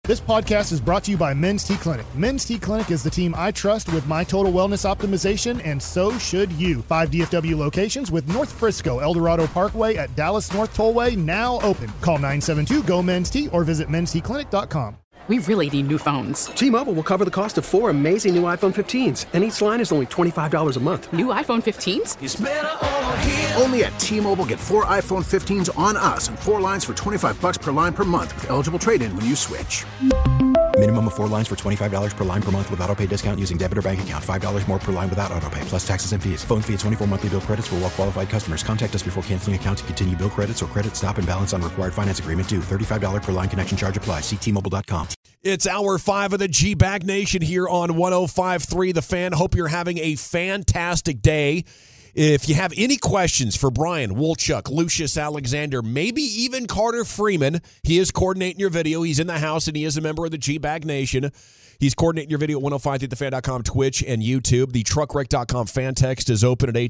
This podcast is brought to you by Men's T Clinic. Men's T Clinic is the team I trust with my total wellness optimization, and so should you. 5 DFW locations with North Frisco, Eldorado Parkway at Dallas North Tollway now open. Call 972-GO-MEN'S-T or visit mensteclinic.com. We really need new phones. T-Mobile will cover the cost of 4 amazing new iPhone 15s, and each line is only $25 a month. New iPhone 15s? It's better over here. Only at T-Mobile, get 4 iPhone 15s on us and 4 lines for $25 per line per month with eligible trade-in when you switch. Minimum of 4 lines for $25 per line per month with autopay discount using debit or bank account. $5 more per line without autopay, plus taxes and fees. Phone fee at 24 monthly bill credits for well-qualified customers. Contact us before canceling account to continue bill credits or credit stop and balance on required finance agreement due. $35 per line connection charge applies. See T-Mobile.com. It's hour 5 of the G-Bag Nation here on 105.3 The Fan. Hope you're having a fantastic day. If you have any questions for Brian Wolchuk, Lucius Alexander, maybe even Carter Freeman, he is coordinating your video. He's in the house, and he is a member of the G-Bag Nation. He's coordinating your video at 105.3thefan.com, Twitch, and YouTube. The truckwreck.com fan text is open at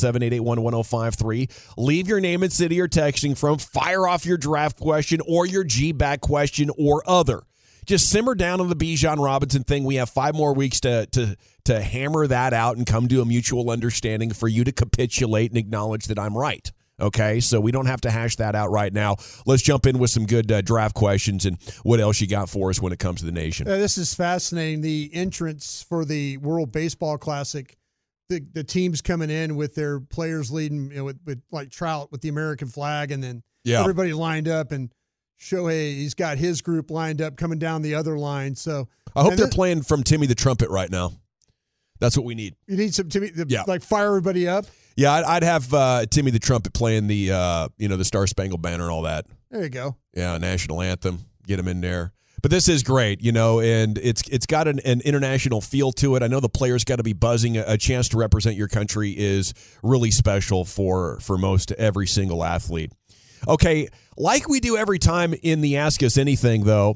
877-881-1053. Leave your name and city you're texting from. Fire off your draft question or your G-Bag question or other. Just simmer down on the Bijan Robinson thing. We have 5 more weeks to hammer that out and come to a mutual understanding for you to capitulate and acknowledge that I'm right. Okay, so we don't have to hash that out right now. Let's jump in with some good draft questions and what else you got for us when it comes to the nation. This is fascinating. The entrance for the World Baseball Classic, the teams coming in with their players leading, with like Trout with the American flag, and then everybody lined up, and Shohei, he's got his group lined up coming down the other line. So I hope they're playing from Timmy the Trumpet right now. That's what we need. You need some Timmy, like fire everybody up. Yeah, I'd have Timmy the Trumpet playing the the Star Spangled Banner and all that. There you go. Yeah, national anthem. Get him in there. But this is great, and it's got an international feel to it. I know the players got to be buzzing. A chance to represent your country is really special for most every single athlete. Okay, like we do every time in the Ask Us Anything, though,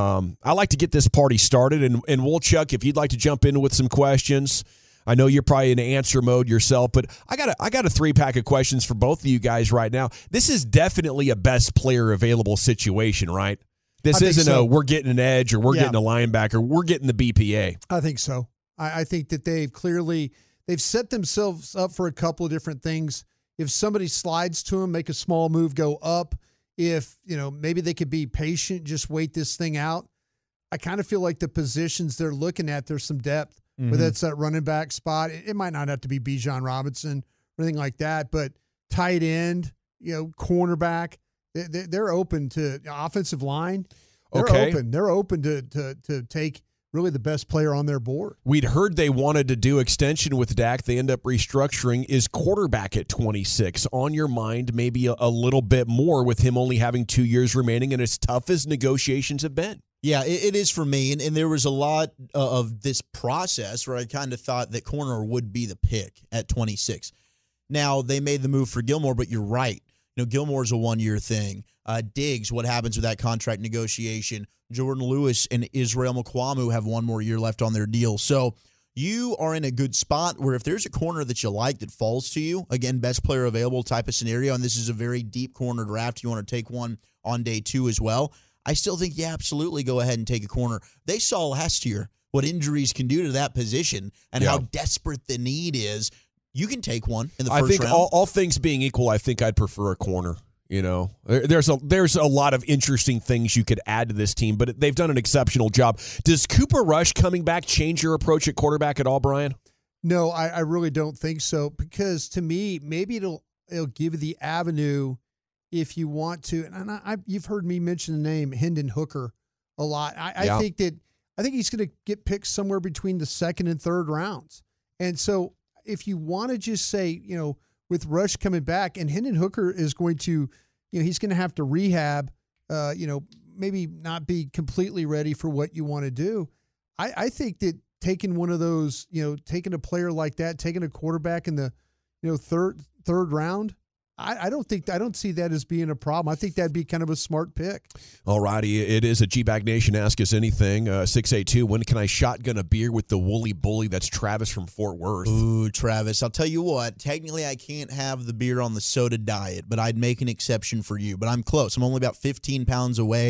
I like to get this party started. And Wolchuk, if you'd like to jump in with some questions, I know you're probably in answer mode yourself, but I got a 3-pack of questions for both of you guys right now. This is definitely a best player available situation, right? This isn't we're getting an edge or we're getting a linebacker. We're getting the BPA. I think so. I think that they've set themselves up for a couple of different things. If somebody slides to them, make a small move, go up. If, maybe they could be patient, just wait this thing out. I kind of feel like the positions they're looking at, there's some depth. Mm-hmm. Whether it's that running back spot, it might not have to be Bijan Robinson or anything like that, but tight end, cornerback, they're open to offensive line. They're open to take really the best player on their board. We'd heard they wanted to do extension with Dak. They end up restructuring. Is quarterback at 26 on your mind? Maybe a little bit more with him only having 2 years remaining and as tough as negotiations have been. Yeah, it is for me. And there was a lot of this process where I kind of thought that corner would be the pick at 26. Now, they made the move for Gilmore, but you're right. Gilmore's a 1-year thing. Diggs, what happens with that contract negotiation? Jordan Lewis and Israel Mukuamu have 1 more year left on their deal. So you are in a good spot where if there's a corner that you like that falls to you, again, best player available type of scenario, and this is a very deep corner draft, you want to take one on day 2 as well, I still think, absolutely go ahead and take a corner. They saw last year what injuries can do to that position and how desperate the need is. You can take one in the first round. I think all things being equal, I think I'd prefer a corner. There's a lot of interesting things you could add to this team, but they've done an exceptional job. Does Cooper Rush coming back change your approach at quarterback at all, Brian? No, I really don't think so, because to me, maybe it'll give you the avenue if you want to. And you've heard me mention the name Hendon Hooker a lot. I think he's going to get picked somewhere between the 2nd and 3rd rounds. And so if you want to just say, with Rush coming back, and Hendon Hooker is going to, he's going to have to rehab, maybe not be completely ready for what you want to do. I think that taking one of those, taking a player like that, taking a quarterback in the, third round, I don't see that as being a problem. I think that'd be kind of a smart pick. All righty. It is a G-Bag Nation Ask Us Anything. 682, when can I shotgun a beer with the woolly bully? That's Travis from Fort Worth. Ooh, Travis, I'll tell you what. Technically, I can't have the beer on the soda diet, but I'd make an exception for you. But I'm close. I'm only about 15 pounds away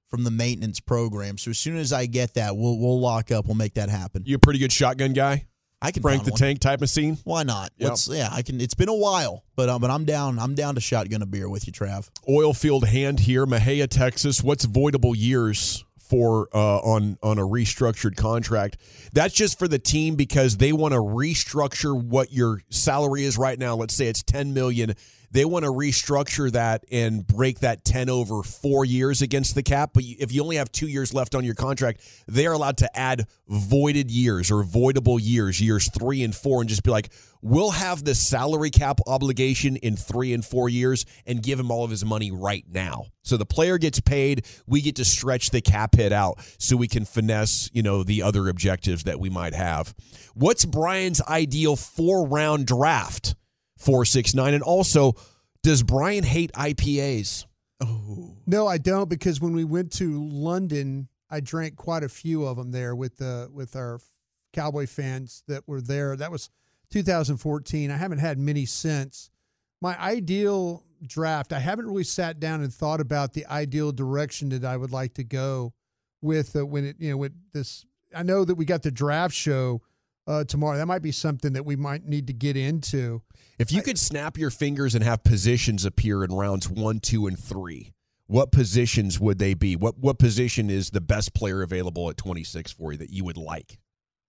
from the maintenance program. So as soon as I get that, we'll lock up. We'll make that happen. You a pretty good shotgun guy? I can Frank the one. Tank type of scene? Why not? Yep. I can. It's been a while, but I'm down. I'm down to shotgun a beer with you, Trav. Oil field hand here, Mahia, Texas. What's voidable years for on a restructured contract? That's just for the team because they want to restructure what your salary is right now. Let's say it's $10 million. They want to restructure that and break that 10 over 4 years against the cap. But if you only have 2 years left on your contract, they are allowed to add voided years or voidable years, years 3 and 4, and just be like, we'll have the salary cap obligation in 3 and 4 years and give him all of his money right now. So the player gets paid. We get to stretch the cap hit out so we can finesse, the other objectives that we might have. What's Brian's ideal 4-round draft? 469. And also, does Brian hate IPAs? Oh. No, I don't, because when we went to London, I drank quite a few of them there with our Cowboy fans that were there. That was 2014. I haven't had many since. My ideal draft, I haven't really sat down and thought about the ideal direction that I would like to go with with this. I know that we got the draft show tomorrow. That might be something that we might need to get into. If you could snap your fingers and have positions appear in rounds 1, 2, and 3, what positions would they be? What position is the best player available at 26 for you that you would like?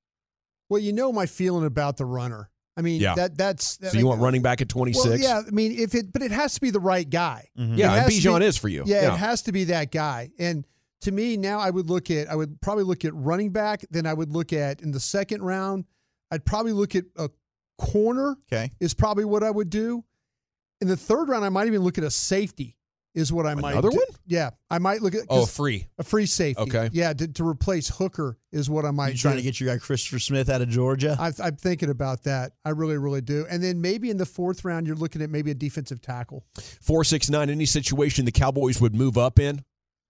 Well, my feeling about the runner. I mean, yeah. that's so you want running back at 26? Well, yeah. I mean, but it has to be the right guy. Mm-hmm. Yeah, and Bijan is for you. Yeah, it has to be that guy. And to me, now I would probably look at running back. Then I would look at, in the second round, I'd probably look at a corner. Okay, is probably what I would do. In the third round, I might even look at a safety. Is what I might do. Another one? Yeah, I might look at a free safety. Okay, yeah, to replace Hooker is what I might. You trying to get your guy Christopher Smith out of Georgia? I'm thinking about that. I really, really do. And then maybe in the fourth round, you're looking at maybe a defensive tackle. 469. Any situation the Cowboys would move up in?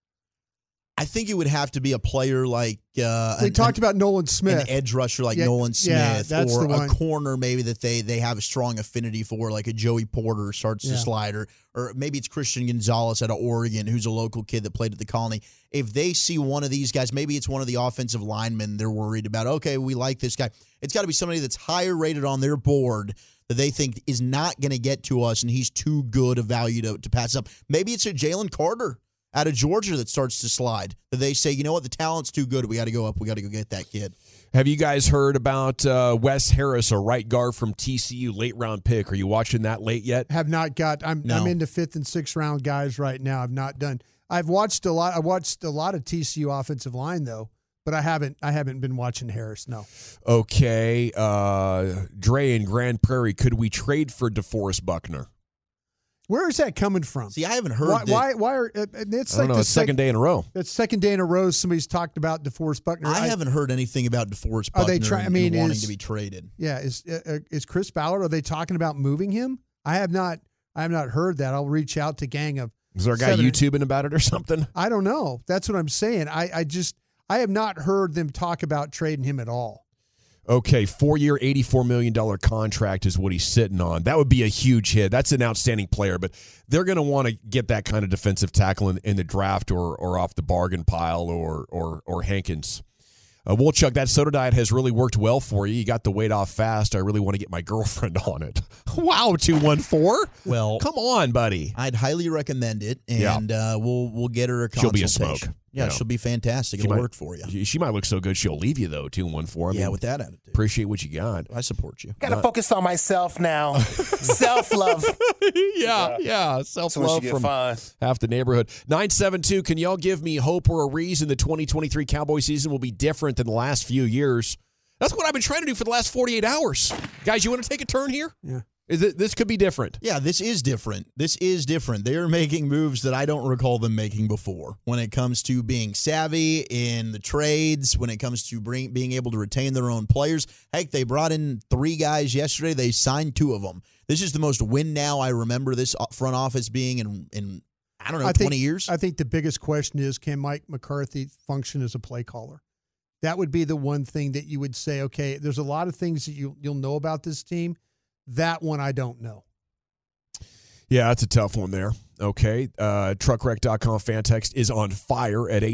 I think it would have to be a player like we talked about Nolan Smith, an edge rusher like Nolan Smith, or a corner maybe that they have a strong affinity for, like a Joey Porter starts to slide, or maybe it's Christian Gonzalez out of Oregon, who's a local kid that played at the Colony. If they see one of these guys, maybe it's one of the offensive linemen they're worried about. Okay, we like this guy. It's got to be somebody that's higher rated on their board that they think is not going to get to us, and he's too good a value to pass up. Maybe it's a Jalen Carter out of Georgia that starts to slide, that they say, you know what, the talent's too good. We got to go up. We got to go get that kid. Have you guys heard about Wes Harris, a right guard from TCU, late round pick? Are you watching that late yet? Have not got. I'm into 5th and 6th round guys right now. I've not done. I've watched a lot. I watched a lot of TCU offensive line though, but I haven't been watching Harris. No. Okay, Dre in Grand Prairie. Could we trade for DeForest Buckner? Where is that coming from? See, I haven't heard why are it's I don't like know, it's second day in a row. It's second day in a row somebody's talked about DeForest Buckner. I haven't heard anything about DeForest Buckner wanting to be traded. Yeah, is Chris Ballard, are they talking about moving him? I have not heard that. I'll reach out to gang of. Is there a guy YouTubing about it or something? I don't know. That's what I'm saying. I have not heard them talk about trading him at all. Okay, 4-year, $84 million contract is what he's sitting on. That would be a huge hit. That's an outstanding player, but they're going to want to get that kind of defensive tackle in the draft or off the bargain pile or Hankins. Wolchuk, that soda diet has really worked well for you. You got the weight off fast. I really want to get my girlfriend on it. Wow, 214. Well, come on, buddy. I'd highly recommend it, and we'll get her a consultation. She'll be a smoke. Yeah, she'll be fantastic. It'll work for you. She might look so good she'll leave you, though, 214. Yeah, with that attitude. Appreciate what you got. I support you. Got to focus on myself now. Self-love. Yeah. Self-love from half the neighborhood. 972, can y'all give me hope or a reason the 2023 Cowboy season will be different than the last few years? That's what I've been trying to do for the last 48 hours. Guys, you want to take a turn here? Yeah. This could be different. Yeah, this is different. They are making moves that I don't recall them making before when it comes to being savvy in the trades, when it comes to being able to retain their own players. Heck, they brought in 3 guys yesterday. They signed 2 of them. This is the most win now I remember this front office being in I don't know, 20 years. I think the biggest question is, can Mike McCarthy function as a play caller? That would be the one thing that you would say, okay, there's a lot of things that you'll know about this team. That one I don't know. Yeah, that's a tough one there. Okay. Truckwreck.com fan text is on fire at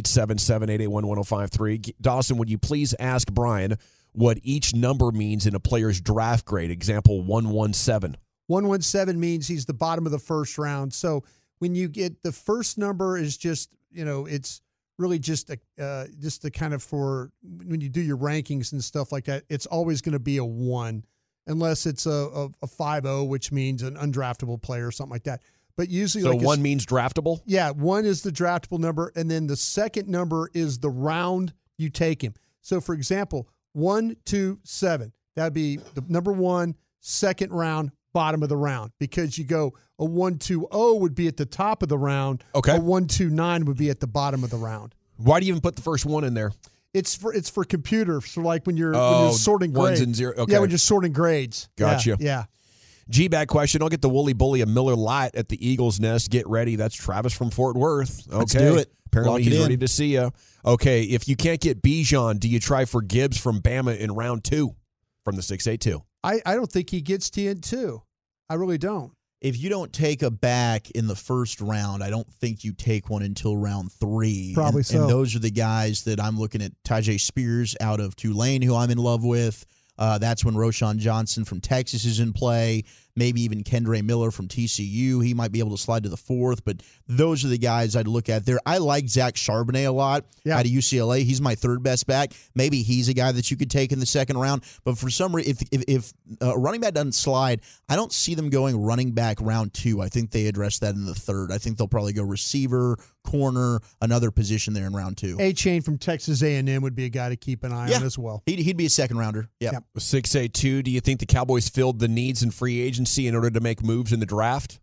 877-881-1053. Dawson, would you please ask Brian what each number means in a player's draft grade? Example 117. 117 means he's the bottom of the first round. So when you get the first number is just, it's really just a kind of for when you do your rankings and stuff like that, it's always going to be a 1 unless it's a 5-0, which means an undraftable player or something like that. But usually, so 1 means draftable? Yeah, 1 is the draftable number, and then the second number is the round you take him. So, for example, 1, 2, 7. That would be the number 1, second round, bottom of the round, because you go a 1-2-0 would be at the top of the round. Okay. A 1-2-9 would be at the bottom of the round. Why do you even put the first 1 in there? It's for computers. So like when you're sorting ones grades. and zero. Okay. Yeah, when you're sorting grades. Gotcha. Yeah. G-Bag question. I'll get the Wooly Bully a Miller Lite at the Eagles Nest. Get ready. That's Travis from Fort Worth. Okay. Let's do it. Apparently Lock it he's in. ready to see you. Okay, if you can't get Bijan, do you try for Gibbs from Bama in round 2 from the 682? I don't think he gets to in 2. I really don't. If you don't take a back in the first round, I don't think you take one until round 3. Probably so. And those are the guys that I'm looking at. Tajay Spears out of Tulane, who I'm in love with. That's when Roschon Johnson from Texas is in play. Maybe even Kendre Miller from TCU. He might be able to slide to the 4th, but those are the guys I'd look at there. I like Zach Charbonnet a lot out of UCLA. He's my 3rd best back. Maybe he's a guy that you could take in the 2nd round. But for some reason, if a running back doesn't slide, I don't see them going running back round 2. I think they address that in the 3rd. I think they'll probably go receiver, corner, another position there in round 2. A-Chain from Texas A&M would be a guy to keep an eye on as well. He'd be a 2nd rounder. Yeah. 682, do you think the Cowboys filled the needs in free agency in order to make moves in the draft?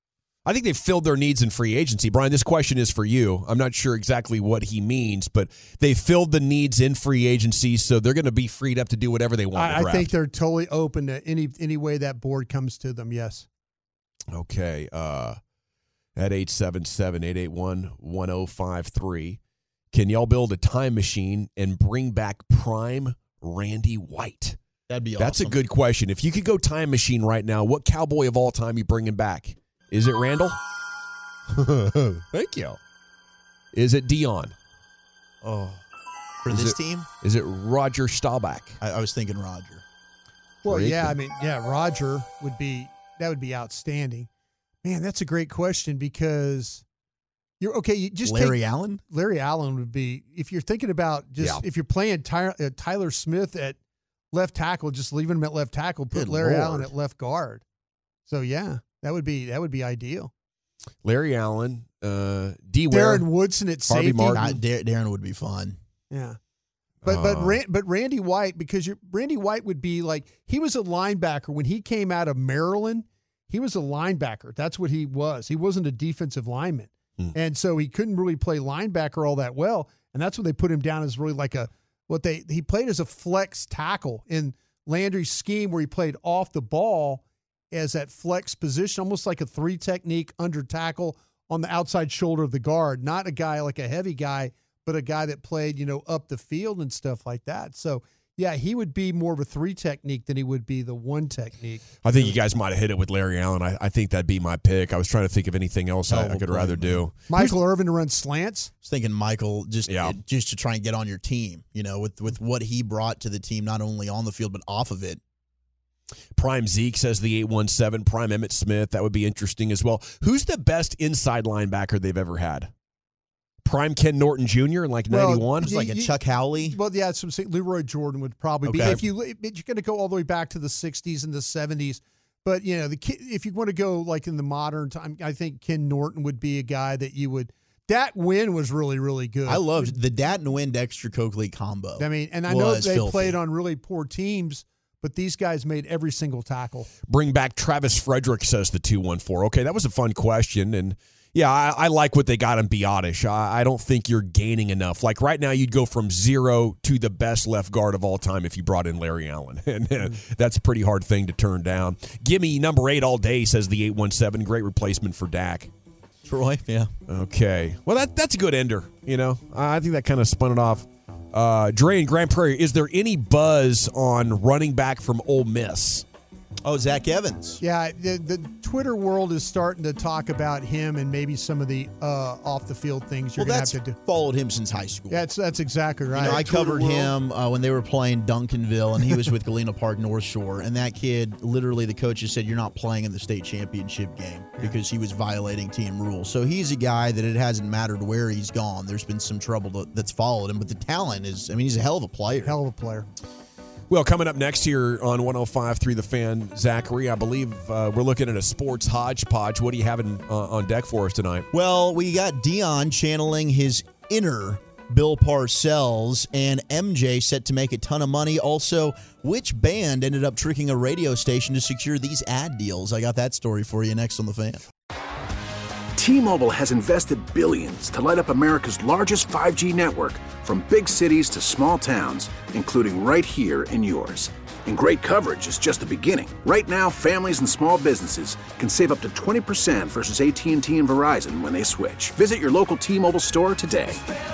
I think they've filled their needs in free agency. Brian, this question is for you. I'm not sure exactly what he means, but they filled the needs in free agency, so they're going to be freed up to do whatever they want in the draft. I think they're totally open to any way that board comes to them, yes. Okay. At 877-881-1053, can y'all build a time machine and bring back prime Randy White? That'd be awesome. That's a good question. If you could go time machine right now, what Cowboy of all time you bringing back? Is it Randall? Thank you. Is it Dion? Oh, for this team? Is it Roger Staubach? I was thinking Roger. Well, Roger would be outstanding. Man, that's a great question because you're okay. You just Larry Allen. Larry Allen would be, if you're thinking about if you're playing Tyler Smith at left tackle, just leaving him at left tackle, put Larry Allen at left guard. So yeah, that would be ideal. Larry Allen, Darren Woodson at safety. Darren would be fun. Yeah. But Randy White, because Randy White would be like, he was a linebacker when he came out of Maryland. He was a linebacker. That's what he was. He wasn't a defensive lineman. And so he couldn't really play linebacker all that well. And that's when they put him down as really like he played as a flex tackle in Landry's scheme, where he played off the ball as that flex position, almost like a 3 technique under tackle on the outside shoulder of the guard. Not a guy like a heavy guy, but a guy that played, up the field and stuff like that. So, yeah, he would be more of a 3 technique than he would be the 1 technique. I think you guys might have hit it with Larry Allen. I think that'd be my pick. I was trying to think of anything else I could rather do. Michael Irvin to run slants? I was thinking Michael just to try and get on your team, with what he brought to the team, not only on the field but off of it. Prime Zeke says the 817. Prime Emmitt Smith. That would be interesting as well. Who's the best inside linebacker they've ever had? Prime Ken Norton Jr. in 91? It's like a Chuck Howley? Well, yeah, that's what I'm saying. Leroy Jordan would probably be. If you're going to go all the way back to the 60s and the 70s. But, if you want to go like in the modern time, I think Ken Norton would be a guy that you would. Dat Wynn was really, really good. I loved the Dat and Wynn Dexter Coakley combo. I mean, and I know they played on really poor teams, but these guys made every single tackle. Bring back Travis Frederick, says the 214. Okay, that was a fun question. And, yeah, I like what they got in Biotish. I don't think you're gaining enough. Like right now, you'd go from 0 to the best left guard of all time if you brought in Larry Allen. And that's a pretty hard thing to turn down. Give me number 8 all day, says the 817. Great replacement for Dak. Troy, yeah. Okay. Well, that's a good ender, I think that kind of spun it off. Dre in Grand Prairie, is there any buzz on running back from Ole Miss? Oh, Zach Evans. Yeah, the Twitter world is starting to talk about him and maybe some of the off-the-field things you're going to have to do. Followed him since high school. Yeah, that's exactly right. I covered him when they were playing Duncanville, and he was with Galena Park North Shore. And that kid, literally, the coaches said, you're not playing in the state championship game because he was violating team rules. So he's a guy that it hasn't mattered where he's gone. There's been some trouble that's followed him, but the talent is, he's a hell of a player. Hell of a player. Well, coming up next here on 105.3 The Fan, Zachary, I believe we're looking at a sports hodgepodge. What do you have on deck for us tonight? Well, we got Dion channeling his inner Bill Parcells, and MJ set to make a ton of money. Also, which band ended up tricking a radio station to secure these ad deals? I got that story for you next on The Fan. T-Mobile has invested billions to light up America's largest 5G network, from big cities to small towns, including right here in yours. And great coverage is just the beginning. Right now, families and small businesses can save up to 20% versus AT&T and Verizon when they switch. Visit your local T-Mobile store today.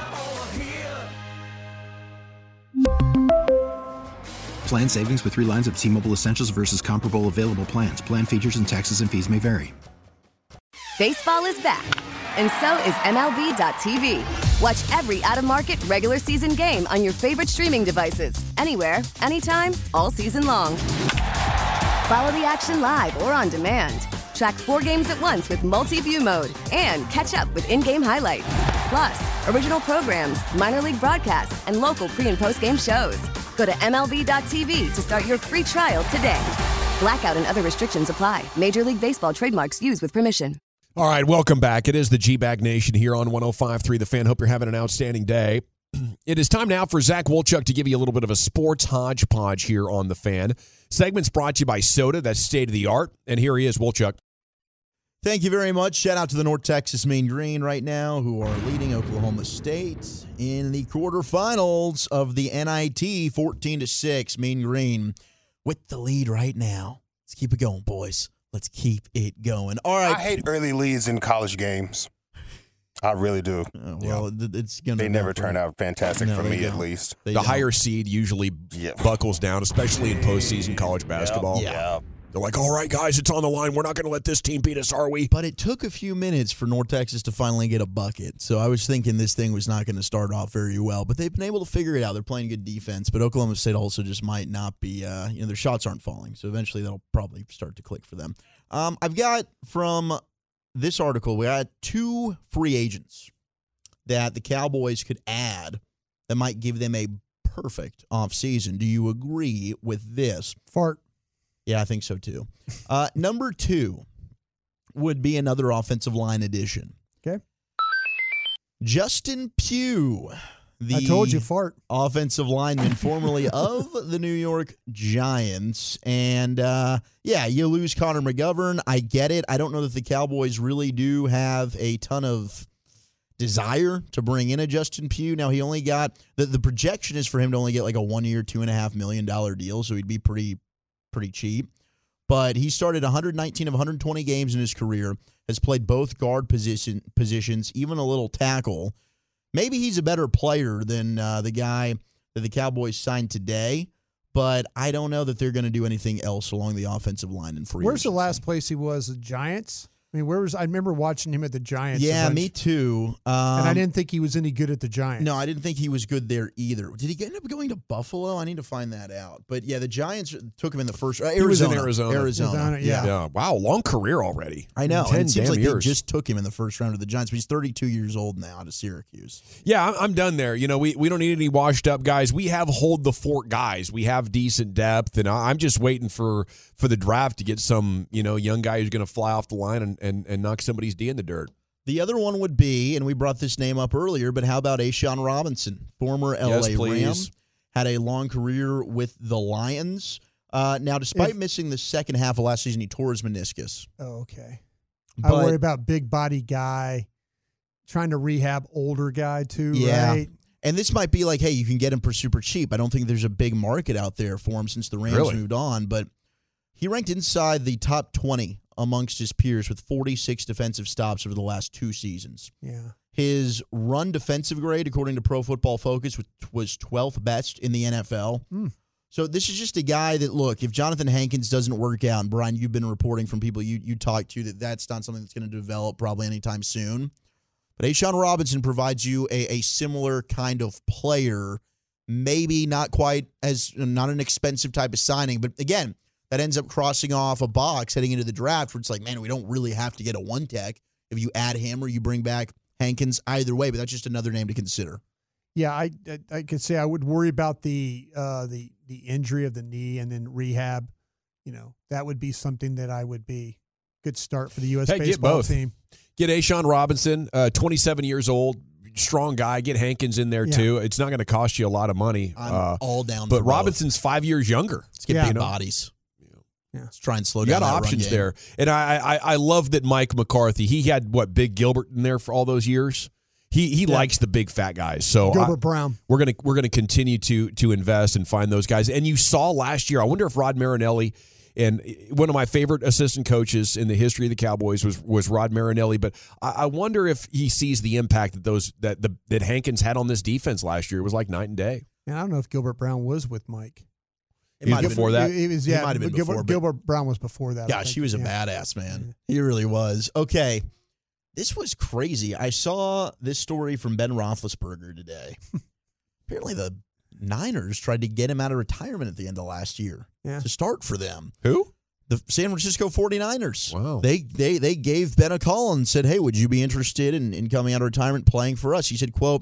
Plan savings with 3 lines of T-Mobile Essentials versus comparable available plans. Plan features and taxes and fees may vary. Baseball is back, and so is MLB.tv. Watch every out-of-market regular season game on your favorite streaming devices, anywhere, anytime, all season long. Follow the action live or on demand. Track 4 games at once with multi-view mode and catch up with in-game highlights. Plus, original programs, minor league broadcasts, and local pre- and post-game shows. Go to MLB.tv to start your free trial today. Blackout and other restrictions apply. Major League Baseball trademarks used with permission. All right, welcome back. It is the G-Bag Nation here on 105.3 The Fan. Hope you're having an outstanding day. It is time now for Zach Wolchuk to give you a little bit of a sports hodgepodge here on The Fan. Segment's brought to you by Soda. That's state-of-the-art. And here he is, Wolchuk. Thank you very much. Shout out to the North Texas Mean Green right now, who are leading Oklahoma State in the quarterfinals of the NIT, 14-6. Mean Green with the lead right now. Let's keep it going, boys. Let's keep it going. All right. I hate early leads in college games. I really do. It's gonna. They never turn out fantastic for me, at least. The higher seed usually buckles down, especially in postseason college basketball. Yeah. They're like, all right, guys, it's on the line. We're not going to let this team beat us, are we? But it took a few minutes for North Texas to finally get a bucket. So I was thinking this thing was not going to start off very well. But they've been able to figure it out. They're playing good defense. But Oklahoma State also just might not be, their shots aren't falling. So eventually that'll probably start to click for them. I've got from this article, we got 2 free agents that the Cowboys could add that might give them a perfect offseason. Do you agree with this? Fart. Yeah, I think so too. Number 2 would be another offensive line addition. Okay. Justin Pugh. I told you, fart. Offensive lineman formerly of the New York Giants. And, you lose Connor McGovern. I get it. I don't know that the Cowboys really do have a ton of desire to bring in a Justin Pugh. Now, he only got the projection is for him to only get like a 1-year, $2.5 million deal, so he'd be pretty cheap. But he started 119 of 120 games in his career, has played both guard positions, even a little tackle. Maybe he's a better player than the guy that the Cowboys signed today, but I don't know that they're going to do anything else along the offensive line in free agency. Where's the last place he was? The Giants? I mean, I remember watching him at the Giants. Yeah, me too. And I didn't think he was any good at the Giants. No, I didn't think he was good there either. Did he end up going to Buffalo? I need to find that out. But yeah, the Giants took him in the first. He was in Arizona. Yeah. Wow, long career already. I know. And it seems like years. they just took him in the first round of the Giants. But he's 32 years old now out of Syracuse. Yeah, I'm done there. You know, we don't need any washed up guys. We have hold the fort guys. We have decent depth, and I'm just waiting for the draft to get some young guy who's going to fly off the line and knock somebody's D in the dirt. The other one would be, and we brought this name up earlier, but how about A'Shawn Robinson, former LA Ram, had a long career with the Lions. Now, despite missing the second half of last season, he tore his meniscus. Oh, okay. I worry about big body guy trying to rehab older guy too, right? And this might be like, hey, you can get him for super cheap. I don't think there's a big market out there for him since the Rams moved on, but he ranked inside the top 20 amongst his peers with 46 defensive stops over the last 2 seasons. Yeah. His run defensive grade, according to Pro Football Focus, was 12th best in the NFL. So this is just a guy that, look, if Jonathan Hankins doesn't work out, and Brian, you've been reporting from people you talk to that's not something that's going to develop probably anytime soon. But A'Shawn Robinson provides you a similar kind of player, maybe not quite as, not an expensive type of signing. But again, that ends up crossing off a box heading into the draft where it's like, man, we don't really have to get a one tech if you add him or you bring back Hankins either way. But that's just another name to consider. Yeah, I could say I would worry about the injury of the knee and then rehab. That would be something that I would be good start for the U.S. baseball team. Get A'Shawn Robinson, 27 years old, strong guy. Get Hankins in there too. It's not going to cost you a lot of money. I'm all down. But Robinson's 5 years younger. Let's get big bodies. Yeah. Let's try and slow down. You got options there, and I love that Mike McCarthy. He had Big Gilbert in there for all those years. He likes the big fat guys. So Gilbert Brown. We're gonna continue to invest and find those guys. And you saw last year. I wonder if Rod Marinelli, and one of my favorite assistant coaches in the history of the Cowboys was Rod Marinelli. But I wonder if he sees the impact that Hankins had on this defense last year. It was like night and day. And I don't know if Gilbert Brown was with Mike. He was before that. It was, He might have been before. Gilbert Brown was before that. Gosh, he was a badass, man. He really was. Okay. This was crazy. I saw this story from Ben Roethlisberger today. Apparently the Niners tried to get him out of retirement at the end of last year to start for them. Who? The San Francisco 49ers. Wow. They gave Ben a call and said, hey, would you be interested in coming out of retirement playing for us? He said, quote,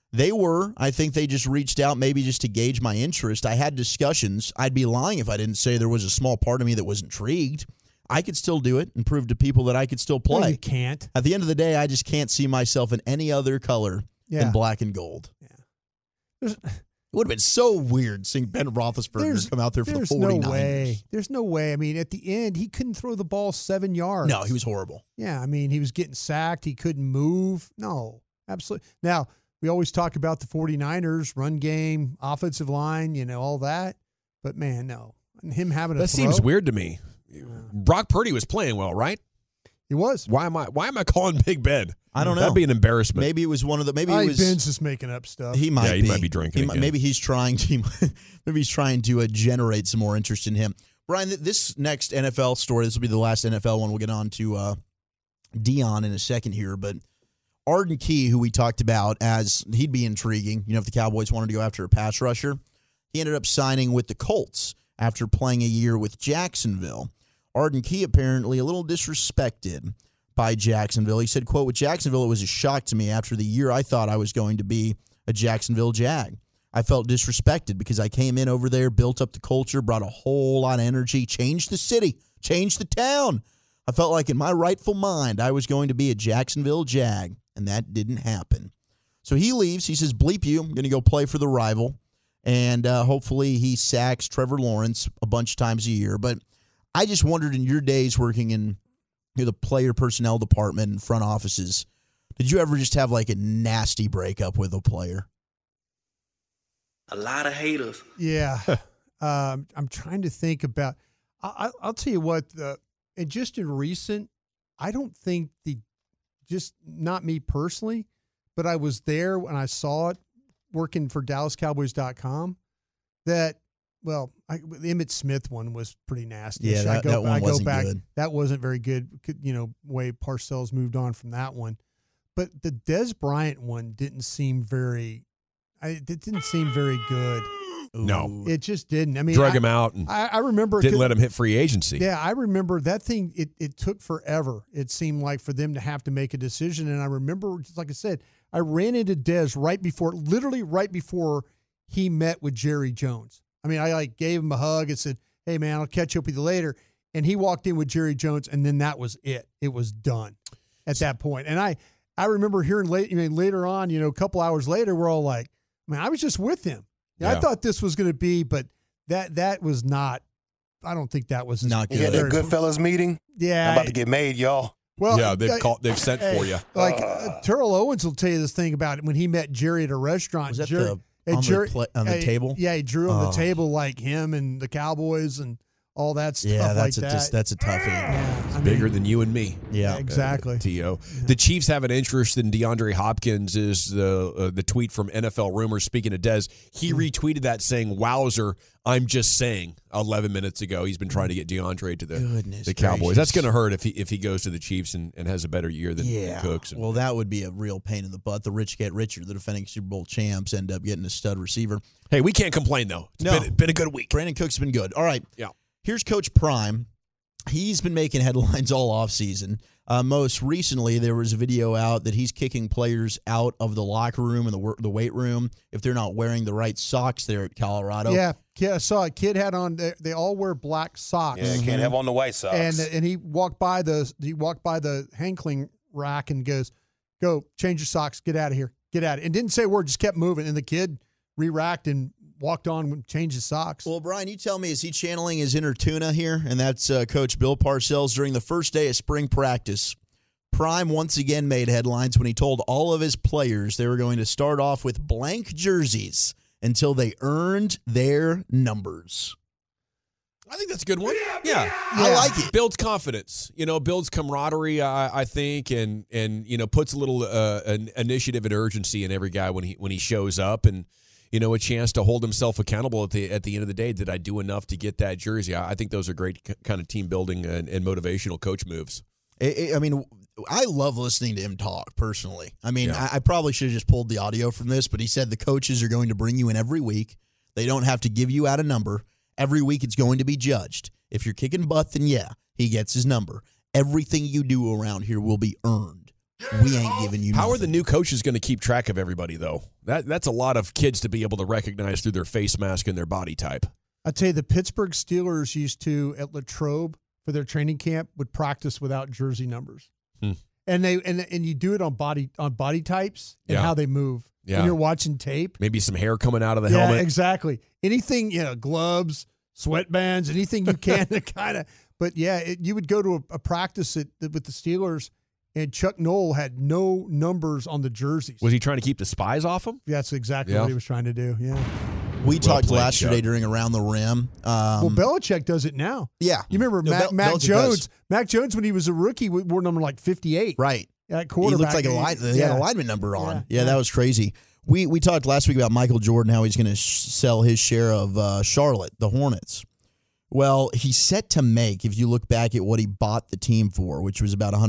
I think they just reached out maybe just to gauge my interest. I had discussions. I'd be lying if I didn't say there was a small part of me that was intrigued. I could still do it and prove to people that I could still play. No, you can't. At the end of the day, I just can't see myself in any other color than black and gold. Yeah. It would have been so weird seeing Ben Roethlisberger come out there for the 49ers. No way. There's no way. I mean, at the end, he couldn't throw the ball 7 yards. No, he was horrible. Yeah, I mean, he was getting sacked. He couldn't move. No, absolutely. Now, we always talk about the 49ers, run game, offensive line, all that. But, man, no. And him having that seems weird to me. Brock Purdy was playing well, right? He was. Why am I calling Big Ben? I don't know. That'd be an embarrassment. Maybe it was one of the. Maybe I it think was. Ben's just making up stuff. He might be drinking. Maybe he's trying to. Maybe he's trying to generate some more interest in him. Brian, this next NFL story. This will be the last NFL one. We'll get on to Dion in a second here, but Arden Key, who we talked about as he'd be intriguing. If the Cowboys wanted to go after a pass rusher, he ended up signing with the Colts after playing a year with Jacksonville. Arden Key apparently a little disrespected by Jacksonville. He said, quote, with Jacksonville, it was a shock to me after the year I thought I was going to be a Jacksonville Jag. I felt disrespected because I came in over there, built up the culture, brought a whole lot of energy, changed the city, changed the town. I felt like in my rightful mind I was going to be a Jacksonville Jag, and that didn't happen. So he leaves. He says, bleep you, I'm going to go play for the rival. And hopefully he sacks Trevor Lawrence a bunch of times a year. But I just wondered, in your days working in the player personnel department and front offices, did you ever just have like a nasty breakup with a player? A lot of haters. Yeah. I'm trying to think about I'll tell you what, and just in recent, I don't think just not me personally, but I was there when I saw it working for DallasCowboys.com that, well, the Emmitt Smith one was pretty nasty. Yeah, that one wasn't good. That wasn't very good, way Parcells moved on from that one. But the Dez Bryant one didn't seem very good. No. It just didn't. I mean, drug him out and I remember didn't let him hit free agency. Yeah, I remember that thing. It took forever, it seemed like, for them to have to make a decision. And I remember, just like I said, I ran into Dez literally right before he met with Jerry Jones. I mean, I gave him a hug and said, hey, man, I'll catch up with you later. And he walked in with Jerry Jones, and then that was it. It was done at that point. And I remember hearing later on, a couple hours later, we're all like, man, I was just with him. I thought this was going to be, but that was not. I don't think that was not good. Yeah, that Goodfellas meeting. Yeah, I'm about to get made, y'all. Well, yeah, they've sent for you. Terrell Owens will tell you this thing about it when he met Jerry at a restaurant. Was that Jerry, on the table? Yeah, he drew on the table like him and the Cowboys and all that stuff. Yeah, that's a toughie. Yeah, Bigger than you and me. Yeah, exactly. T.O. The Chiefs have an interest in DeAndre Hopkins. Is the tweet from NFL Rumors. Speaking of Dez, he retweeted that saying, "Wowzer, I'm just saying." 11 minutes ago, he's been trying to get DeAndre to the Cowboys. gracious. That's going to hurt if he goes to the Chiefs and has a better year than Cooks. Well, that would be a real pain in the butt. The rich get richer. The defending Super Bowl champs end up getting a stud receiver. Hey, we can't complain though. It's been a good week. Brandon Cooks been good. All right. Yeah. Here's Coach Prime. He's been making headlines all offseason. Most recently, there was a video out that he's kicking players out of the locker room and the weight room if they're not wearing the right socks there at Colorado. Yeah, I saw a kid had on. They all wear black socks. Yeah, can't have on the white socks. And he walked by the Hankling rack and goes, "Go change your socks. Get out of here. Get out." And didn't say a word. Just kept moving. And the kid re-racked and walked on and changed his socks. Well, Brian, you tell me, is he channeling his inner tuna here? And that's Coach Bill Parcells during the first day of spring practice. Prime once again made headlines when he told all of his players they were going to start off with blank jerseys until they earned their numbers. I think that's a good one. Yeah. I like it. Builds confidence, builds camaraderie, I think, and puts a little an initiative and urgency in every guy when he shows up, and a chance to hold himself accountable at the end of the day. Did I do enough to get that jersey? I think those are great kind of team building and motivational coach moves. I mean, I love listening to him talk personally. I mean, I probably should have just pulled the audio from this, but he said the coaches are going to bring you in every week. They don't have to give you out a number. Every week it's going to be judged. If you're kicking butt, then he gets his number. Everything you do around here will be earned. We ain't giving you nothing. How are the new coaches going to keep track of everybody, though? That's a lot of kids to be able to recognize through their face mask and their body type. I'd tell you, the Pittsburgh Steelers used to, at Latrobe for their training camp, would practice without jersey numbers. And you do it on body types and how they move. Yeah. When you're watching tape. Maybe some hair coming out of the helmet. Yeah, exactly. Anything, gloves, sweatbands, anything you can to kind of. But, you would go to a practice with the Steelers, and Chuck Noll had no numbers on the jerseys. Was he trying to keep the spies off him? That's exactly what he was trying to do, We talked yesterday during Around the Rim. Well, Belichick does it now. Yeah. You remember Mac Jones? Mac Jones, when he was a rookie, wore number like 58. Right. At quarterback. He looked like he had a lineman number on. Yeah, that was crazy. We talked last week about Michael Jordan, how he's going to sell his share of Charlotte, the Hornets. Well, he's set to make, if you look back at what he bought the team for, which was about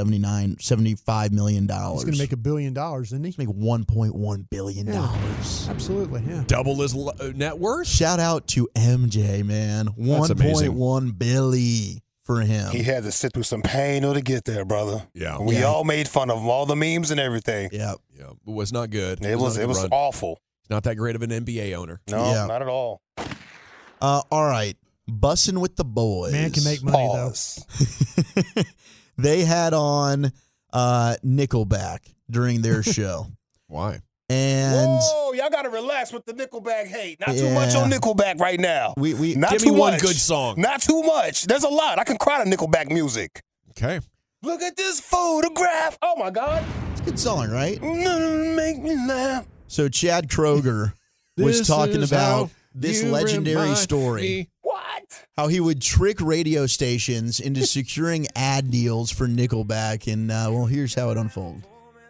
$75 million. He's going to make $1 billion, isn't he? He's make $1.1 billion. Absolutely, Double his net worth? Shout out to MJ, man. $1.1 billion for him. He had to sit through some pain to get there, brother. Yeah. We all made fun of him, all the memes and everything. Yeah. Yeah. It was not good. It was awful. He's not that great of an NBA owner. No, not at all. All right. Bussing with the boys. Man can make money, though. They had on Nickelback during their show. Why? And whoa, y'all got to relax with the Nickelback hate. Not too much on Nickelback right now. We not give too me one much. good song. Not too much. There's a lot. I can cry to Nickelback music. Okay. Look at this photograph. Oh, my God. It's a good song, right? Make me laugh. So Chad Kroeger was talking about this legendary story. What? How he would trick radio stations into securing ad deals for Nickelback. And, here's how it unfolded.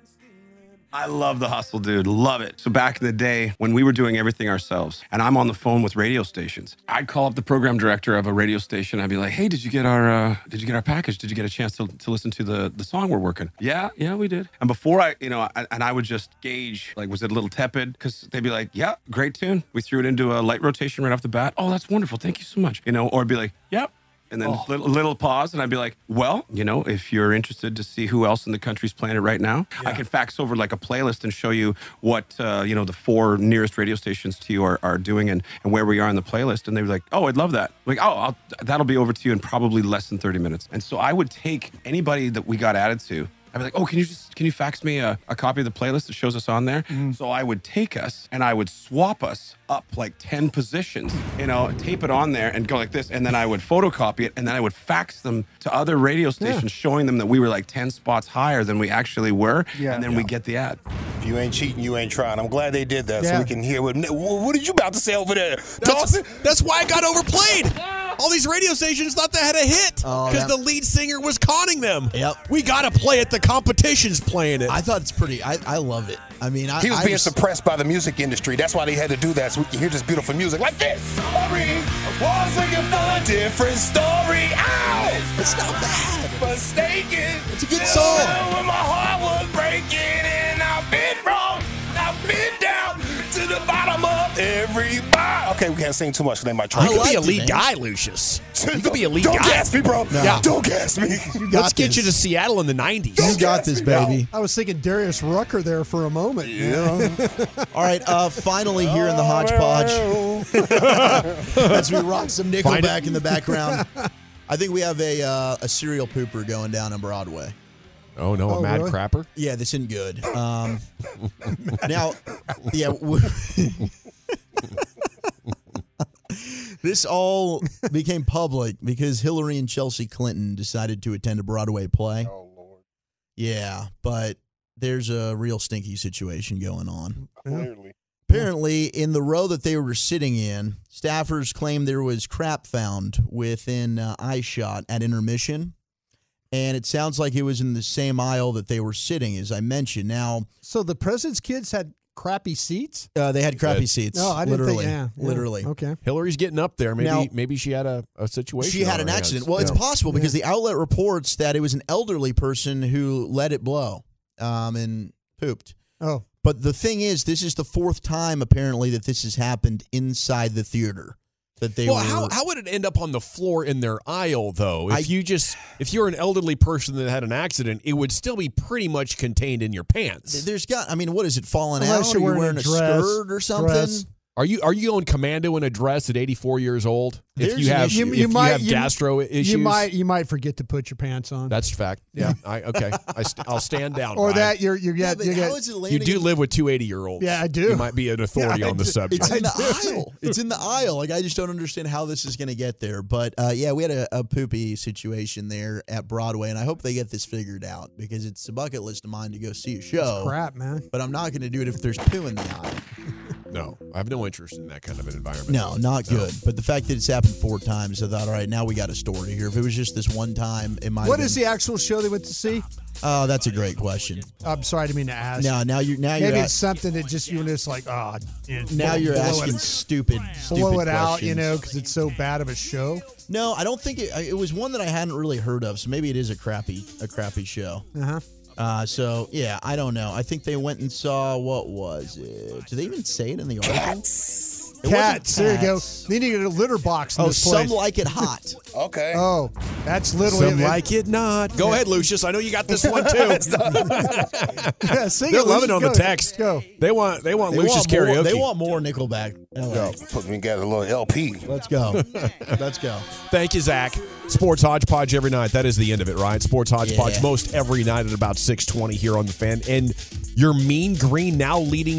I love the hustle, dude. Love it. So back in the day when we were doing everything ourselves and I'm on the phone with radio stations, I'd call up the program director of a radio station. I'd be like, hey, did you get our package? Did you get a chance to listen to the song we're working? Yeah, we did. And before I would just gauge, like, was it a little tepid? Because they'd be like, yeah, great tune. We threw it into a light rotation right off the bat. Oh, that's wonderful. Thank you so much. Or I'd be like, yep. And then a little pause, and I'd be like, well, if you're interested to see who else in the country's playing it right now, I can fax over like a playlist and show you what, the 4 nearest radio stations to you are doing and where we are in the playlist. And they'd be like, oh, I'd love that. Like, that'll be over to you in probably less than 30 minutes. And so I would take anybody that we got added to. I'd be like, oh, can you fax me a copy of the playlist that shows us on there? So I would take us and I would swap us up like 10 positions, tape it on there and go like this. And then I would photocopy it and then I would fax them to other radio stations showing them that we were like 10 spots higher than we actually were. Yeah. And then we get the ad. If you ain't cheating, you ain't trying. I'm glad they did that so we can hear what did you about to say over there? Dawson? That's why I got overplayed. All these radio stations thought they had a hit because the lead singer was conning them. Yep. We got to play it. The competition's playing it. I thought it's pretty. I love it. I mean, he was being suppressed by the music industry. That's why they had to do that, so we can hear this beautiful music like this. Sorry, I was looking for a different story. Ow! It's not bad. Mistaken. It's a good song. When my heart was breaking and I've been wrong, I've been down to the bottom of every bar. Okay, we can't sing too much because they might try. You could be a lead guy, Lucius. You could be a lead guy. Don't gas me, bro. No. Yeah. Don't gas me. Let's get you to Seattle in the 90s. You got this, baby. I was thinking Darius Rucker there for a moment. Yeah. All right, finally here in the hodgepodge, as we rock some Nickelback in the background, I think we have a serial pooper going down on Broadway. Oh, no, a mad really? crapper? Yeah, this isn't good. Now, yeah. This all became public because Hillary and Chelsea Clinton decided to attend a Broadway play. Oh, Lord. Yeah, but there's a real stinky situation going on. Clearly. Apparently, in the row that they were sitting in, staffers claimed there was crap found within eye shot at intermission. And it sounds like it was in the same aisle that they were sitting, as I mentioned. Now, So the president's kids had crappy seats? they had crappy seats. No, I didn't literally, think. Yeah, literally. Okay. Hillary's getting up there. Maybe Now- maybe she had a situation. She had on an her accident. hands. Well, it's Yeah. possible because the outlet reports that it was an elderly person who let it blow and pooped. Oh. But the thing is, this is the fourth time, apparently, that this has happened inside the theater. That they Well, were. how would it end up on the floor in their aisle, though? If you're an elderly person that had an accident, it would still be pretty much contained in your pants. There's got, I mean, what is it, falling Unless out? you're Are you wearing wearing a a dress, skirt or something? dress. Are you going commando in a dress at 84 years old? If There's you an have issue. if you have gastro issues, You might forget to put your pants on. That's a fact. Yeah. I'll stand down. or Ryan. that you Yeah, but get how is it You landing? do live with two 80-year-olds. Yeah, I do. You might be an authority Yeah, I on the do. subject. It's in the aisle. It's in the aisle. Like, I just don't understand how this is going to get there. But, yeah, we had a poopy situation there at Broadway, and I hope they get this figured out because it's a bucket list of mine to go see a show. crap, man. But I'm not going to do it if there's poo in the aisle. No, I have no interest in that kind of an environment. No, not good. But the fact that it's happened 4 times, I thought, all right, now we got a story here. If it was just this one time, it might. What is the actual show they went to see? Oh, that's a great question. I'm sorry, I didn't mean to ask. Now you're Maybe it's something that just you're just like, now you're asking stupid blow it out, questions. because it's so bad of a show. No, I don't think it was one that I hadn't really heard of. So maybe it is a crappy show. So yeah, I don't know. I think they went and saw, what was it? Did they even say it in the article? Cats. There you go. They need a litter box in Oh, this place. some like it hot. Okay. Oh, that's literally Some like it not. Go ahead, Lucius. I know you got this one too. Yeah, sing They're it, loving Lucius. on the Go. text. Go. They want They Lucius want more, karaoke. They want more Nickelback. Put me together a little LP. Let's go. Let's go. Thank you, Zach. Sports Hodgepodge every night. That is the end of it, right? Sports Hodgepodge Yeah. most every night at about 6:20 here on the Fan. And your Mean Green now leading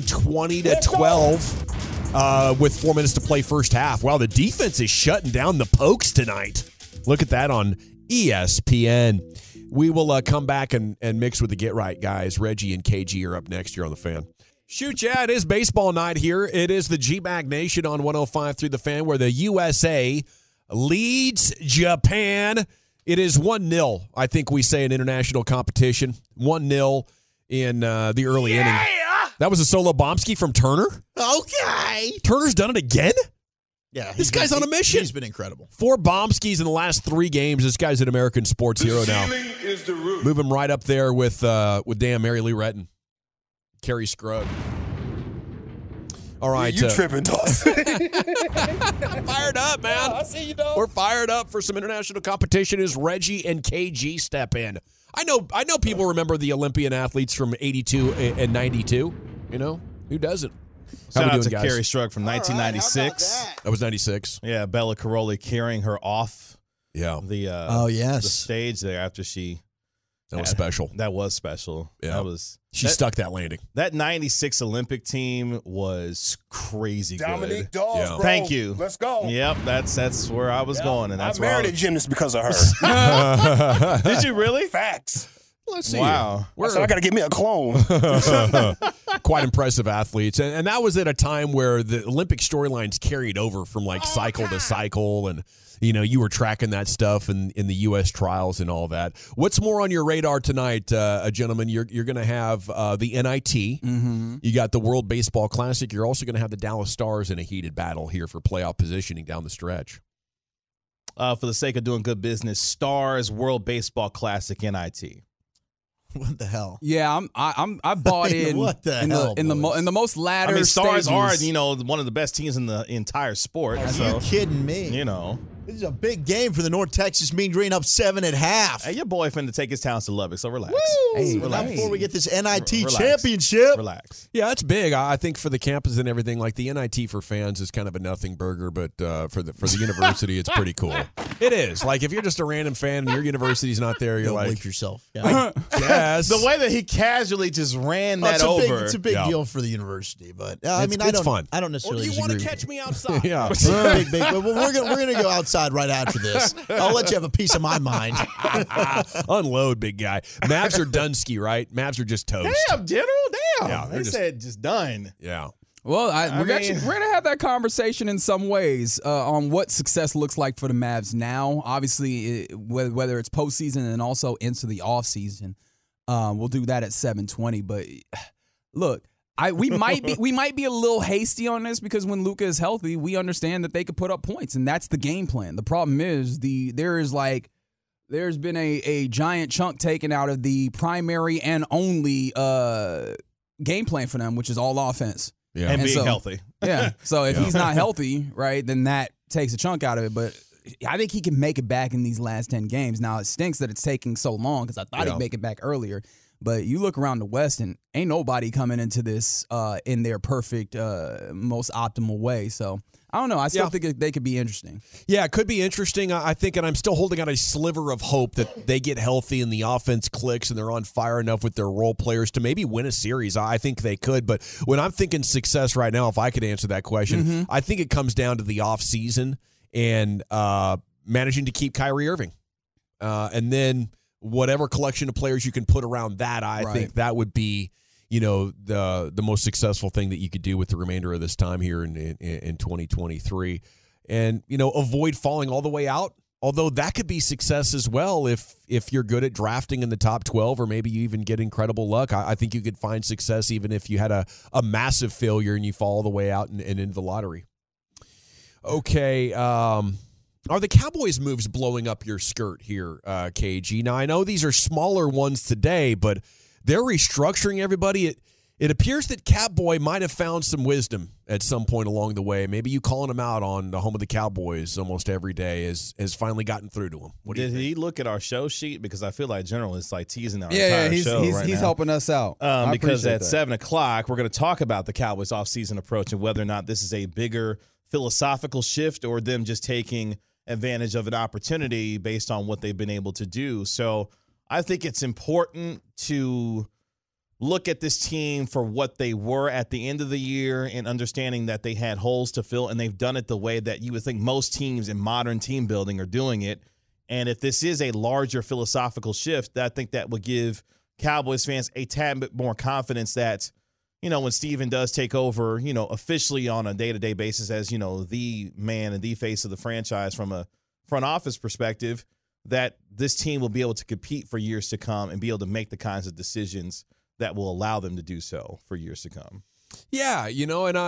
20-12 with 4 minutes to play first half. Wow, the defense is shutting down the Pokes tonight. Look at that on ESPN. We will come back and mix with the Get Right guys. Reggie and KG are up next here on the Fan. Shoot, yeah, it is baseball night here. It is the G-Bag Nation on 105 through the Fan, where the USA leads Japan. It is 1-0, I think we say, in international competition. 1-0 in the early inning. That was a solo bombski from Turner. Okay. Turner's done it again? Yeah. This guy's on a mission. He's been incredible. 4 bombskis in the last 3 games. This guy's an American sports hero now. Move him right up there with damn Mary Lou Retton. Carrie Scruggs. All right. You tripping, Dawson. Fired up, man. I see you, dog. We're fired up for some international competition as Reggie and KG step in. I know people remember the Olympian athletes from 82 and 92. You know? Who doesn't? How Shout we out doing, to guys? Carrie Strug from 1996. That was 96. Yeah, Bella Caroli carrying her off the the stage there after she. That was special. That was special. Yeah. She stuck that landing. That 96 Olympic team was crazy Dominique good. Dawes, bro. Thank you. Let's go. Yep, that's where I was going, and that's I where married a gymnast because of her. Did you really? Facts. Let's see. Wow. I said I got to get me a clone. Quite impressive athletes. And that was at a time where the Olympic storylines carried over from like cycle to cycle. And, you know, you were tracking that stuff in the U.S. trials and all that. What's more on your radar tonight, gentlemen? You're going to have the NIT. Mm-hmm. You got the World Baseball Classic. You're also going to have the Dallas Stars in a heated battle here for playoff positioning down the stretch. For the sake of doing good business, Stars World Baseball Classic NIT. What the hell? Yeah, I bought in. What the in hell? in the most latter. I mean, Stars stages. are one of the best teams in the entire sport. Are so, you kidding me? You know. This is a big game for the North Texas Mean Green, up 7.5. Hey, your boy finna take his talents to Lubbock, so relax. Hey, relax. before we get this NIT Relax. championship. Relax. Yeah, that's big. I think for the campus and everything, like the NIT for fans is kind of a nothing burger, but for the university, it's pretty cool. It is. Like if you're just a random fan and your university's not there, you're like, bleep yourself. Yeah. yes. The way that he casually just ran that over. It's a big deal for the university, but I mean, it's fun. I don't necessarily. Or do you disagree want with to catch me outside? Yeah, big. But we're gonna go outside right after this. I'll let you have a piece of my mind. Unload, big guy. Mavs are Dunsky, right? Mavs are just toast. Damn, General. Damn. Yeah, they said just done. Yeah. Well, we're going to have that conversation in some ways on what success looks like for the Mavs now. Obviously, whether it's postseason and also into the offseason, we'll do that at 7:20. But look, we might be a little hasty on this because when Luka is healthy, we understand that they could put up points, and that's the game plan. The problem is there's been a giant chunk taken out of the primary and only game plan for them, which is all offense. Yeah. And being healthy. Yeah. So if he's not healthy, right, then that takes a chunk out of it. But I think he can make it back in these last 10 games. Now, it stinks that it's taking so long because I thought he'd make it back earlier. But you look around the West, and ain't nobody coming into this in their perfect, most optimal way. So, I don't know. I still think they could be interesting. Yeah, it could be interesting. I think, and I'm still holding out a sliver of hope that they get healthy and the offense clicks and they're on fire enough with their role players to maybe win a series. I think they could. But when I'm thinking success right now, if I could answer that question, I think it comes down to the offseason and managing to keep Kyrie Irving. And then whatever collection of players you can put around that, I think that would be, you know, the most successful thing that you could do with the remainder of this time here in 2023. And, you know, avoid falling all the way out. Although that could be success as well if you're good at drafting in the top 12 or maybe you even get incredible luck. I think you could find success even if you had a massive failure and you fall all the way out and into the lottery. Okay, are the Cowboys' moves blowing up your skirt here, KG? Now, I know these are smaller ones today, but they're restructuring everybody. It appears that Catboy might have found some wisdom at some point along the way. Maybe you calling him out on the home of the Cowboys almost every day has finally gotten through to him. What do you think? Did he look at our show sheet? Because I feel like General is like teasing our entire show right now. He's helping us out. Because at 7 o'clock, we're going to talk about the Cowboys' offseason approach and whether or not this is a bigger philosophical shift or them just taking advantage of an opportunity based on what they've been able to do. So I think it's important to look at this team for what they were at the end of the year and understanding that they had holes to fill, and they've done it the way that you would think most teams in modern team building are doing it. And if this is a larger philosophical shift, I think that would give Cowboys fans a tad bit more confidence that, you know, when Steven does take over, you know, officially on a day-to-day basis as, you know, the man and the face of the franchise from a front office perspective, that this team will be able to compete for years to come and be able to make the kinds of decisions that will allow them to do so for years to come. Yeah, you know, and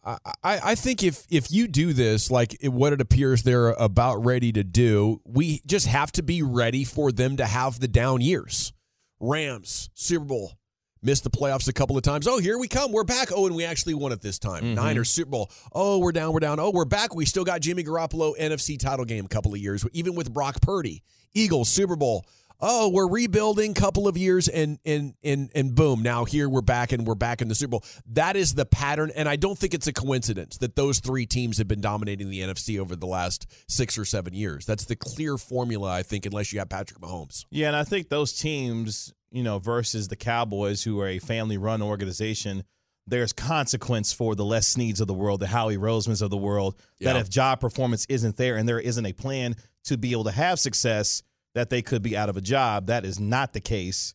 I think if you do this, like what it appears they're about ready to do, we just have to be ready for them to have the down years. Rams, Super Bowl, missed the playoffs a couple of times. Oh, here we come. We're back. Oh, and we actually won it this time. Mm-hmm. Niners, Super Bowl. Oh, we're down. Oh, we're back. We still got Jimmy Garoppolo, NFC title game a couple of years, even with Brock Purdy. Eagles, Super Bowl. Oh, we're rebuilding couple of years and boom, now here we're back and we're back in the Super Bowl. That is the pattern, and I don't think it's a coincidence that those three teams have been dominating the NFC over the last 6 or 7 years. That's the clear formula, I think, unless you have Patrick Mahomes. Yeah, and I think those teams, you know, versus the Cowboys, who are a family-run organization, there's consequence for the Les Sneads of the world, the Howie Rosemans of the world, that if job performance isn't there and there isn't a plan to be able to have success, that they could be out of a job. That is not the case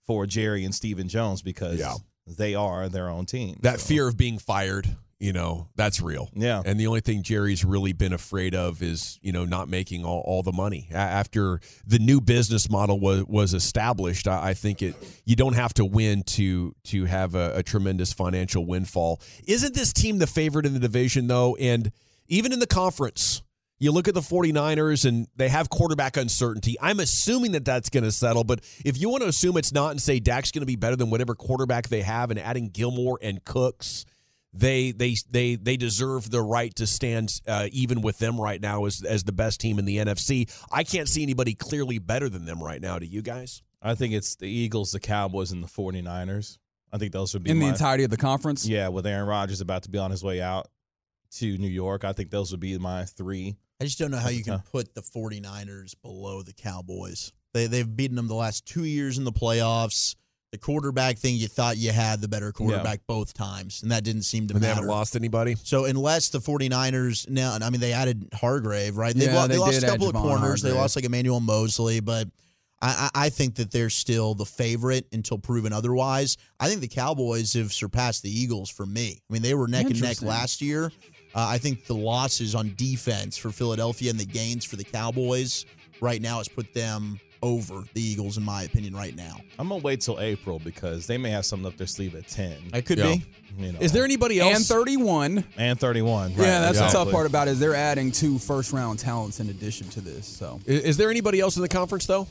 for Jerry and Stephen Jones because they are their own team. That fear of being fired, that's real. Yeah. And the only thing Jerry's really been afraid of is, not making all the money. After the new business model was established, I think you don't have to win to have a tremendous financial windfall. Isn't this team the favorite in the division, though? And even in the conference, you look at the 49ers, and they have quarterback uncertainty. I'm assuming that that's going to settle, but if you want to assume it's not and say Dak's going to be better than whatever quarterback they have, and adding Gilmore and Cooks, they deserve the right to stand even with them right now as the best team in the NFC. I can't see anybody clearly better than them right now. Do you guys? I think it's the Eagles, the Cowboys, and the 49ers. I think those would be in the entirety of the conference? Yeah, with Aaron Rodgers about to be on his way out to New York, I think those would be my three. I just don't know how you can put the 49ers below the Cowboys. They've beaten them the last 2 years in the playoffs. The quarterback thing, you thought you had the better quarterback both times, and that didn't seem to matter. They haven't lost anybody? So unless the 49ers now, they added Hargrave, right? They lost a couple of corners. Hargrave. They lost like Emmanuel Mosley, but I think that they're still the favorite until proven otherwise. I think the Cowboys have surpassed the Eagles for me. They were neck and neck last year. I think the losses on defense for Philadelphia and the gains for the Cowboys right now has put them over the Eagles, in my opinion, right now. I'm going to wait till April because they may have something up their sleeve at 10. It could be. Is there anybody else? And 31. And 31. Right, yeah, that's the tough part about it is they're adding 2 first-round talents in addition to this. So, is there anybody else in the conference, though?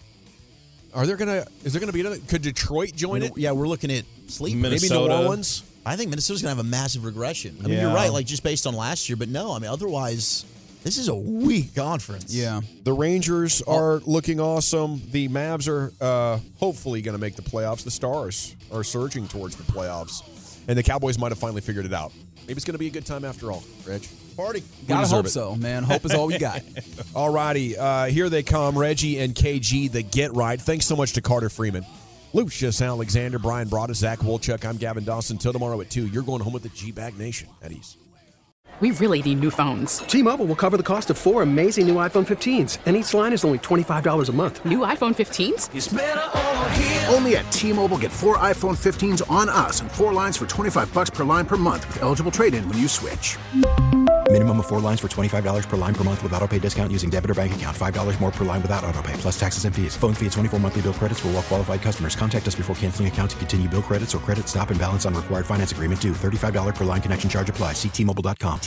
Is there gonna be another? Could Detroit join it? Yeah, we're looking at sleeping. Maybe New Orleans. I think Minnesota's gonna have a massive regression. You're right, like just based on last year, but no, otherwise, this is a weak conference. Yeah, the Rangers are looking awesome. The Mavs are hopefully gonna make the playoffs. The Stars are surging towards the playoffs, and the Cowboys might have finally figured it out. Maybe it's gonna be a good time after all. Reg, party. Gotta hope so, man. Hope is all we got. All righty, here they come, Reggie and KG, the Get Right. Thanks so much to Carter Freeman, Lucius Alexander, Brian Broaddus, Zach Wolchuk. I'm Gavin Dawson. Till tomorrow at 2, you're going home with the G-Bag Nation at Ease. We really need new phones. T-Mobile will cover the cost of 4 amazing new iPhone 15s, and each line is only $25 a month. New iPhone 15s? It's better over here. Only at T-Mobile, get 4 iPhone 15s on us and 4 lines for $25 per line per month with eligible trade-in when you switch. Minimum of 4 lines for $25 per line per month with autopay discount using debit or bank account. $5 more per line without autopay, plus taxes and fees. Phone fee at 24 monthly bill credits for well-qualified customers. Contact us before canceling account to continue bill credits or credit stop and balance on required finance agreement due. $35 per line connection charge applies. See T-Mobile.com.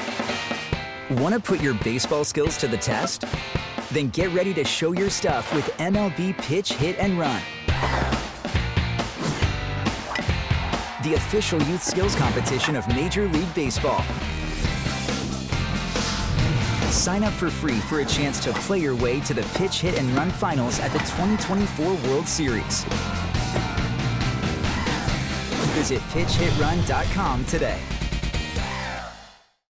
Want to put your baseball skills to the test? Then get ready to show your stuff with MLB Pitch, Hit, and Run. The official youth skills competition of Major League Baseball. Sign up for free for a chance to play your way to the Pitch, Hit, and Run finals at the 2024 World Series. Visit PitchHitRun.com today.